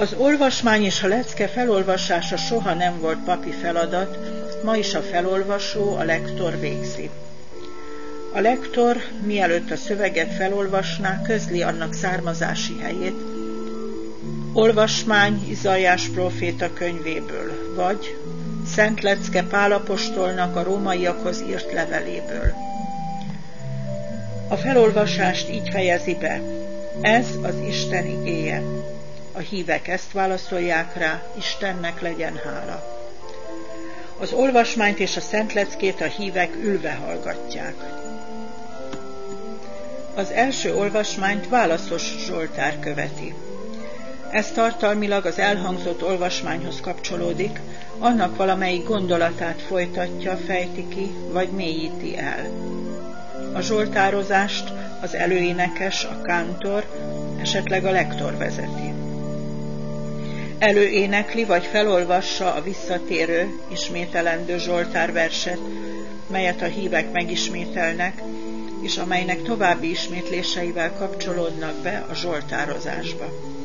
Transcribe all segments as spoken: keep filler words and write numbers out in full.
Az olvasmány és a lecke felolvasása soha nem volt papi feladat, ma is a felolvasó, a lektor végzi. A lektor, mielőtt a szöveget felolvasná, közli annak származási helyét, olvasmány Izaiás próféta könyvéből, vagy Szent Lecke Pál apostolnak a rómaiakhoz írt leveléből. A felolvasást így fejezi be: ez az Isten igéje. A hívek ezt válaszolják rá: Istennek legyen hála. Az olvasmányt és a Szent Leckét a hívek ülve hallgatják. Az első olvasmányt válaszos Zsoltár követi. Ez tartalmilag az elhangzott olvasmányhoz kapcsolódik, annak valamelyik gondolatát folytatja, fejti ki, vagy mélyíti el. A zsoltározást az előénekes, a kántor, esetleg a lektor vezeti. Előénekli vagy felolvassa a visszatérő, ismételendő zsoltárverset, melyet a hívek megismételnek, és amelynek további ismétléseivel kapcsolódnak be a zsoltározásba.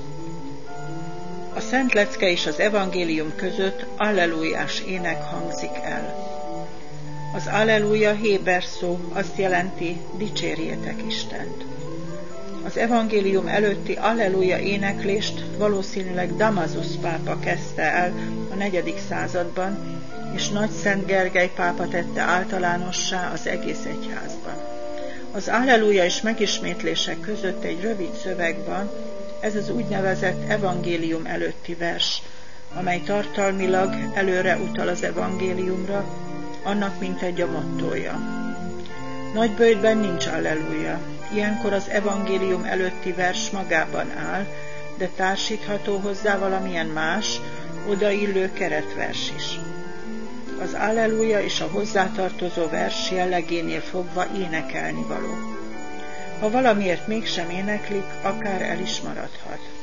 A Szent Lecke és az evangélium között allelujás ének hangzik el. Az alleluja héber szó azt jelenti: dicsérjétek Istent. Az evangélium előtti alleluja éneklést valószínűleg Damasus pápa kezdte el a negyedik században, és Nagy Szent Gergely pápa tette általánossá az egész egyházban. Az alleluja és megismétlések között egy rövid szöveg van, ez az úgynevezett evangélium előtti vers, amely tartalmilag előre utal az evangéliumra, annak mintegy a mottója. Nagyböjtben nincs alleluja. Ilyenkor az evangélium előtti vers magában áll, de társítható hozzá valamilyen más, odaillő keretvers is. Az alleluja és a hozzátartozó vers jellegénél fogva énekelni való. Ha valamiért mégsem éneklik, akár el is maradhat.